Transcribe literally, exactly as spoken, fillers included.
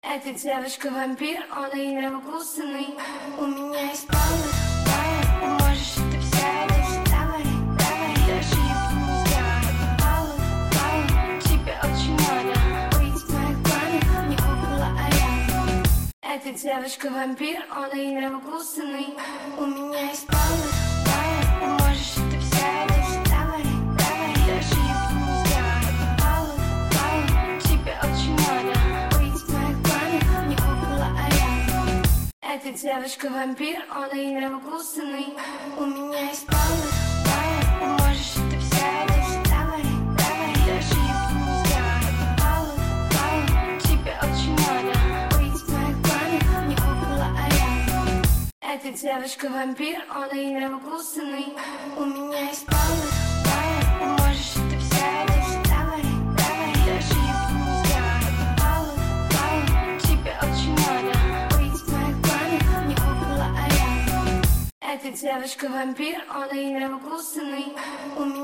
Эта девочка-вампир, он и невкусный. У меня есть планы, планы. Можешь это взять, давай, давай. Даже если не сделаю баллы, баллы. Тебе очень надо быть в моих планах, не около, а рядом. Эта девочка-вампир, он и невкусный. У меня есть планы, планы. Можешь это взять, давай, давай. Даже если не сделаю баллы, баллы. Тебе очень надо. Эта девочка-вампир, он и невкусный. У меня есть планы, планы. Можешь это взять, давай, давай. Даже если не сделаю баллы, баллы. Тебе очень надо быть в моих планах, не около, а рядом. Эта девочка-вампир, он и невкусный. У меня есть планы, планы. Можешь это взять, давай, давай. Даже если не сделаю баллы, баллы. Тебе очень надо. Эта девочка-вампир, он и невкусный.